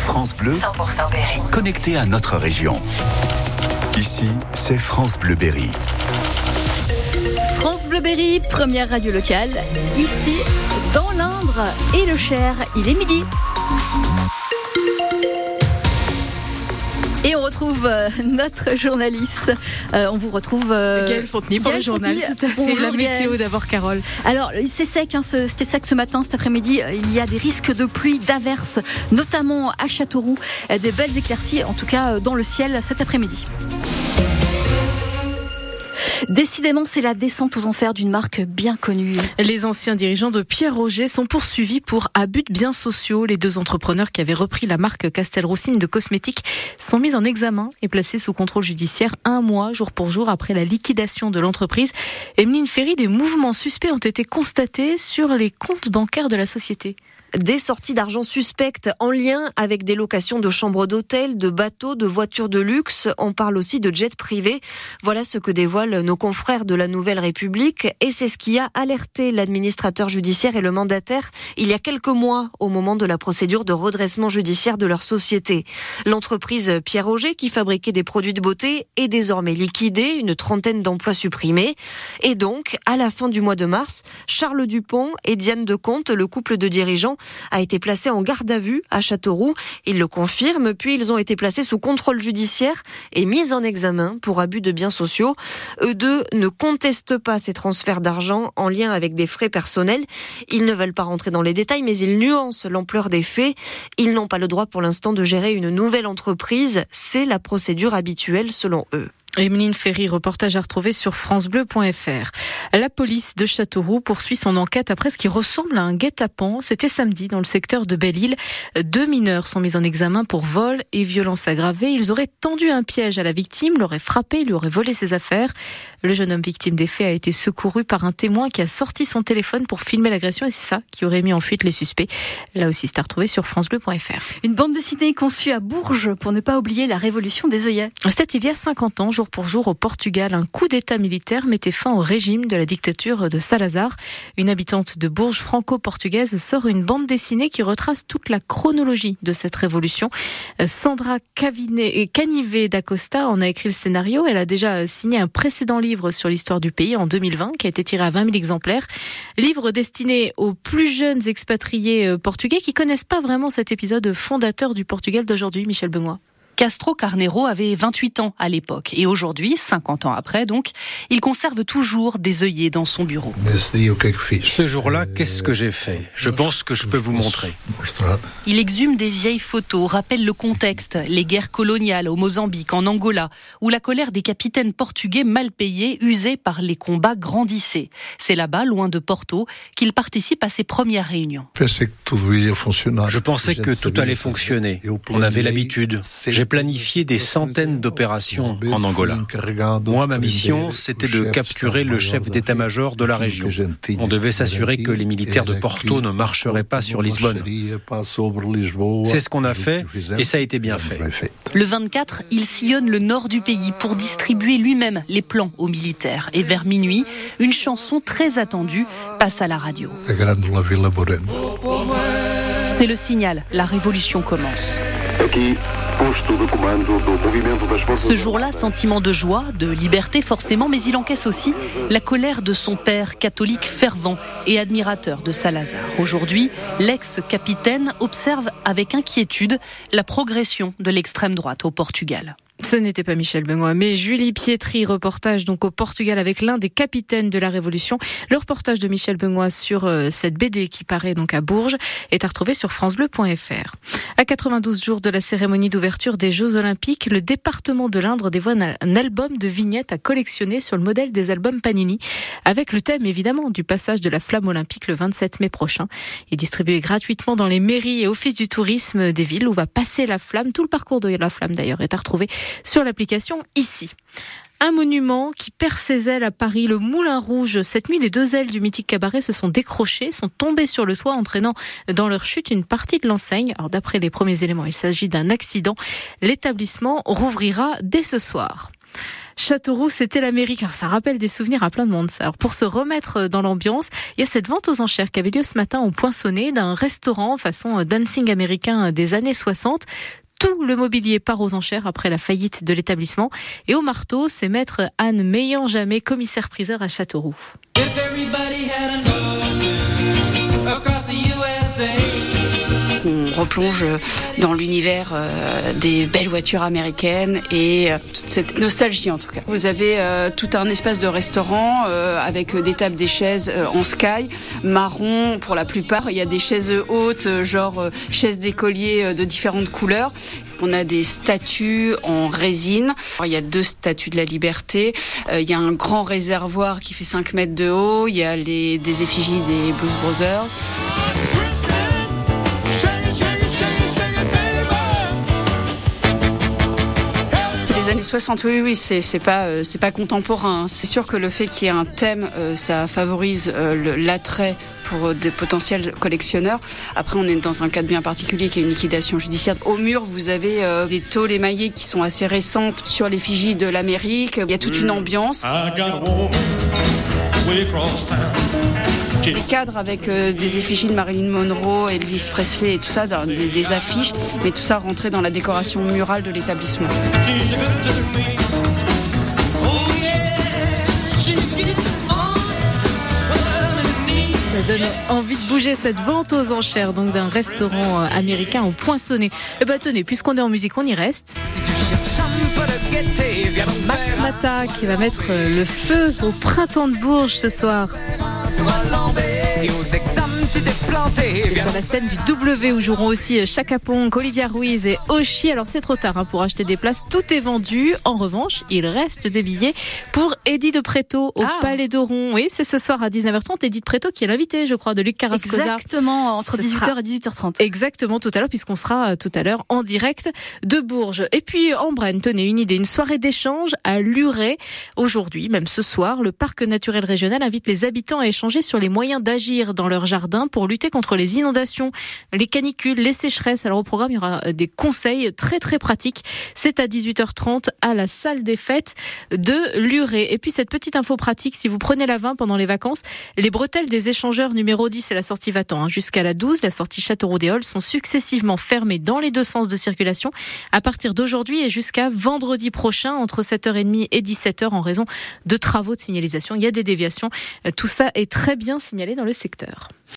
France Bleu, 100% Berry. connecté à notre région. Ici, c'est France Bleu Berry. France Bleu Berry, première radio locale, ici, dans l'Indre et le Cher. Il est midi. Et on retrouve notre journaliste. On vous retrouve Gaëlle Fontenay pour le journal. Tout à fait. Bonjour, la météo Gaëlle. d'abord, Carole. Alors, c'est sec, c'était sec ce matin, cet après-midi. Il y a des risques de pluie, d'averses, notamment à Châteauroux. Des belles éclaircies, en tout cas dans le ciel cet après-midi. Décidément, c'est la descente aux enfers d'une marque bien connue. Les anciens dirigeants de Pierre Roger sont poursuivis pour abus de biens sociaux. Les deux entrepreneurs qui avaient repris la marque Castelroussine de cosmétiques sont mis en examen et placés sous contrôle judiciaire 1 mois, jour pour jour, après la liquidation de l'entreprise. Emeline Ferry, des mouvements suspects ont été constatés sur les comptes bancaires de la société. Des sorties d'argent suspectes en lien avec des locations de chambres d'hôtel, de bateaux, de voitures de luxe. On parle aussi de jets privés. Voilà ce que dévoilent nos confrères de la Nouvelle République. Et c'est ce qui a alerté l'administrateur judiciaire et le mandataire il y a quelques mois au moment de la procédure de redressement judiciaire de leur société. L'entreprise Pierre Roger, qui fabriquait des produits de beauté, est désormais liquidée, une 30aine d'emplois supprimés. Et donc, à la fin du mois de mars, Charles Dupont et Diane Decomte, le couple de dirigeants, a été placé en garde à vue à Châteauroux. Ils le confirment, puis ils ont été placés sous contrôle judiciaire et mis en examen pour abus de biens sociaux. Eux deux ne contestent pas ces transferts d'argent en lien avec des frais personnels. Ils ne veulent pas rentrer dans les détails, mais ils nuancent l'ampleur des faits. Ils n'ont pas le droit pour l'instant de gérer une nouvelle entreprise. C'est la procédure habituelle selon eux. Emeline Ferry, reportage à retrouver sur francebleu.fr. La police de Châteauroux poursuit son enquête après ce qui ressemble à un guet-apens. C'était samedi dans le secteur de Belle-Île. 2 mineurs sont mis en examen pour vol et violence aggravée. Ils auraient tendu un piège à la victime, l'auraient frappé, lui auraient volé ses affaires. Le jeune homme victime des faits a été secouru par un témoin qui a sorti son téléphone pour filmer l'agression et c'est ça qui aurait mis en fuite les suspects. Là aussi, c'est à retrouver sur francebleu.fr. Une bande dessinée conçue à Bourges pour ne pas oublier la révolution des œillets. C'était il y a 50 ans, jour pour jour au Portugal. Un coup d'état militaire mettait fin au régime de la dictature de Salazar. Une habitante de Bourges franco-portugaise sort une bande dessinée qui retrace toute la chronologie de cette révolution. Sandra Canivet d'Acosta en a écrit le scénario. Elle a déjà signé un précédent livre sur l'histoire du pays en 2020 qui a été tiré à 20 000 exemplaires. Livre destiné aux plus jeunes expatriés portugais qui connaissent pas vraiment cet épisode fondateur du Portugal d'aujourd'hui, Michel Benoît. Castro Carneiro avait 28 ans à l'époque et aujourd'hui, 50 ans après donc, il conserve toujours des œillets dans son bureau. Ce jour-là, qu'est-ce que j'ai fait ? Je pense que je peux vous montrer. Il exhume des vieilles photos, rappelle le contexte, les guerres coloniales au Mozambique, en Angola, où la colère des capitaines portugais mal payés, usés par les combats, grandissait. C'est là-bas, loin de Porto, qu'il participe à ses premières réunions. Je pensais que tout allait fonctionner. On avait l'habitude. J'ai planifié des centaines d'opérations en Angola. Moi, ma mission, c'était de capturer le chef d'état-major de la région. On devait s'assurer que les militaires de Porto ne marcheraient pas sur Lisbonne. C'est ce qu'on a fait et ça a été bien fait. Le 24, il sillonne le nord du pays pour distribuer lui-même les plans aux militaires. Et vers minuit, une chanson très attendue passe à la radio. C'est le signal, la révolution commence. Ce jour-là, sentiment de joie, de liberté forcément, mais il encaisse aussi la colère de son père, catholique fervent et admirateur de Salazar. Aujourd'hui, l'ex-capitaine observe avec inquiétude la progression de l'extrême droite au Portugal. Ce n'était pas Michel Benoît, mais Julie Pietri, reportage donc au Portugal avec l'un des capitaines de la Révolution. Le reportage de Michel Benoît sur cette BD qui paraît donc à Bourges est à retrouver sur francebleu.fr. À 92 jours de la cérémonie d'ouverture des Jeux Olympiques, le département de l'Indre dévoile un album de vignettes à collectionner sur le modèle des albums Panini, avec le thème évidemment du passage de la flamme olympique le 27 mai prochain. Il est distribué gratuitement dans les mairies et offices du tourisme des villes où va passer la flamme. Tout le parcours de la flamme d'ailleurs est à retrouver sur l'application ici. Un monument qui perd ses ailes à Paris, le Moulin Rouge. Cette nuit, les 2 ailes du mythique cabaret se sont décrochées, sont tombées sur le toit, entraînant dans leur chute une partie de l'enseigne. Alors, d'après les premiers éléments, il s'agit d'un accident. L'établissement rouvrira dès ce soir. Châteauroux, c'était l'Amérique. Alors, ça rappelle des souvenirs à plein de monde. Alors, pour se remettre dans l'ambiance, il y a cette vente aux enchères qui avait lieu ce matin au Poinçonnet d'un restaurant façon dancing américain des années 60. Tout le mobilier part aux enchères après la faillite de l'établissement. Et au marteau, c'est maître Anne Meillan-Jamais, commissaire-priseur à Châteauroux. On replonge dans l'univers des belles voitures américaines et toute cette nostalgie en tout cas. Vous avez tout un espace de restaurant avec des tables, des chaises en sky, marron pour la plupart. Il y a des chaises hautes, genre chaises d'écolier de différentes couleurs. On a des statues en résine. Alors, il y a 2 statues de la liberté. Il y a un grand réservoir qui fait 5 mètres de haut. Il y a des effigies des Blues Brothers. Les années 60, oui, c'est pas contemporain. C'est sûr que le fait qu'il y ait un thème, ça favorise l'attrait pour des potentiels collectionneurs. Après, on est dans un cadre bien particulier qui est une liquidation judiciaire. Au mur, vous avez des tôles émaillées qui sont assez récentes sur l'effigie de l'Amérique. Il y a toute une ambiance. Les cadres avec des effigies de Marilyn Monroe, Elvis Presley et tout ça, des affiches, mais tout ça rentrait dans la décoration murale de l'établissement. Ça donne envie de bouger cette vente aux enchères donc d'un restaurant américain au Poinçonnet. Et bah tenez, puisqu'on est en musique, on y reste. Max Mata qui va mettre le feu au printemps de Bourges ce soir. C'est sur la scène du W où joueront aussi Chaka Ponk, Olivia Ruiz et Oshi. Alors c'est trop tard pour acheter des places, tout est vendu. En revanche, il reste des billets pour Eddie de Pretto au Palais d'Oron. Oui, c'est ce soir à 19h30. Eddie de Pretto qui est l'invité, je crois, de Luc Carrascosa. Exactement, entre 18h et 18h30. Exactement, tout à l'heure, puisqu'on sera tout à l'heure en direct de Bourges. Et puis en Brenne, tenez une idée, une soirée d'échange à Luret. Aujourd'hui, même ce soir, le parc naturel régional invite les habitants à échanger sur les moyens d'agir dans leur jardin pour lutter contre les inondations, les canicules, les sécheresses. Alors au programme, il y aura des conseils très très pratiques. C'est à 18h30 à la salle des fêtes de Luret. Et puis cette petite info pratique, si vous prenez la 20 pendant les vacances, les bretelles des échangeurs numéro 10 et la sortie Vatan jusqu'à la 12, la sortie Châteauroux-des-Halles sont successivement fermées dans les 2 sens de circulation à partir d'aujourd'hui et jusqu'à vendredi prochain entre 7h30 et 17h en raison de travaux de signalisation. Il y a des déviations. Tout ça est très bien signalé dans le secteur.